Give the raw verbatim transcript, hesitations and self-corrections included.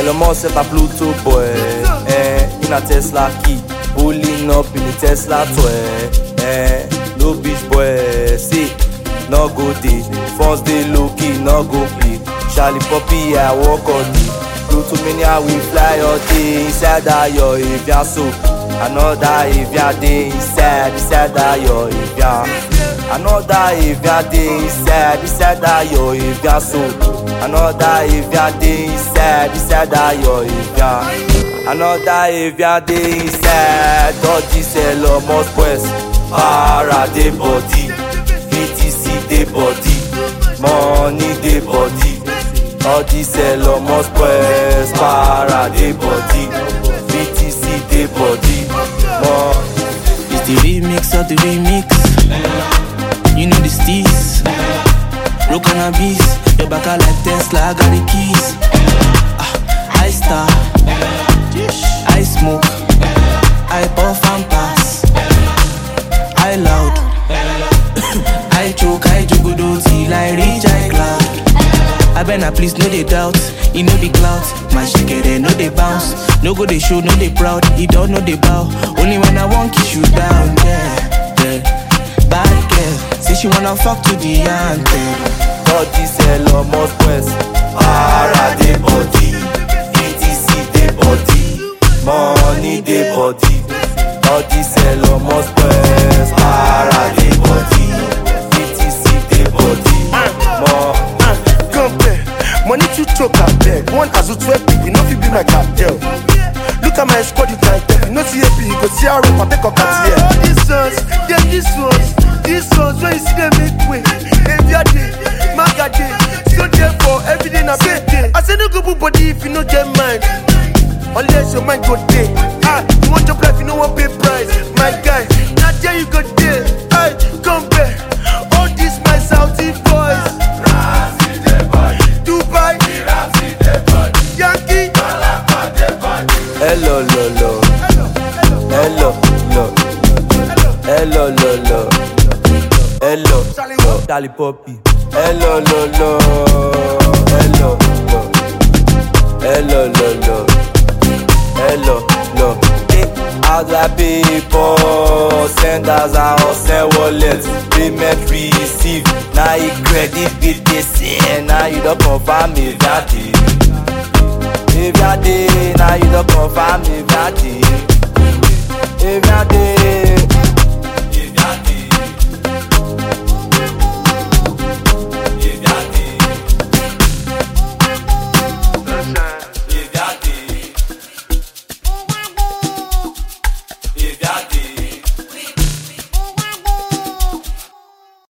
Elon Musk set a Pluto boy, eh, in a Tesla key, pulling up in the Tesla toy, eh, no bitch boy, see, no go day, first day low key, no go play, Charlie Poppy, I walk on it, Pluto mania we fly all day, inside that yo, if ya so, another if ya day, inside, inside that yo, if ya, another if ya day, inside, inside that yo, if ya so, another if ya day, inside, inside that yo, if ya, another if ya day, inside, dodgy sell almost quest, para de body, V T C de body, money de body, all this sell almost quest, para de body, V T C de body, money. It's the remix of the remix, you know the steez, roll cannabis, your back are like Tesla, I got the keys, ah, I star, I smoke, I puff and pass, I loud, I choke, I jugudo till I reach I cloud. I better please no they doubt, he know the clout. My shikere no they bounce, no go they show, no they proud. He don't know they bow, only when I want kiss you down. Yeah, yeah. Bad girl, say she wanna fuck to the anthem. Dodgy sell almost quest, para de body, V T C de body, money de body. Dodgy sell almost quest, para de body, V T C de body, money. Money to choke a bed. One as a twelve people, no fit be my cartel. Look at my squad, you can't tell. You know C A P, you go see how I take a cat here. Oh, this ones, yeah, this ones, this ones, when you see them make way. Every day, maga day, so therefore, every day na big day. I say no go put body if you no get mind. Unless your mind go day. Ah, you want your life, you know what pay price. My guy, now there you go day. Hey, come back. All this my Saudi boys. Hello, lo, lo. Hello, lo. Hello, lo, lo. Hello, lo. Charlie Poppy. Hello, lo, lo. Hello, lo. Hello, lo, lo. Hello, lo. Hey, how do I pay for senders and send wallets? Payment receive. Now you credit with this, and now you don't confirm me that day. If ya day, now you don't confirm if ya day.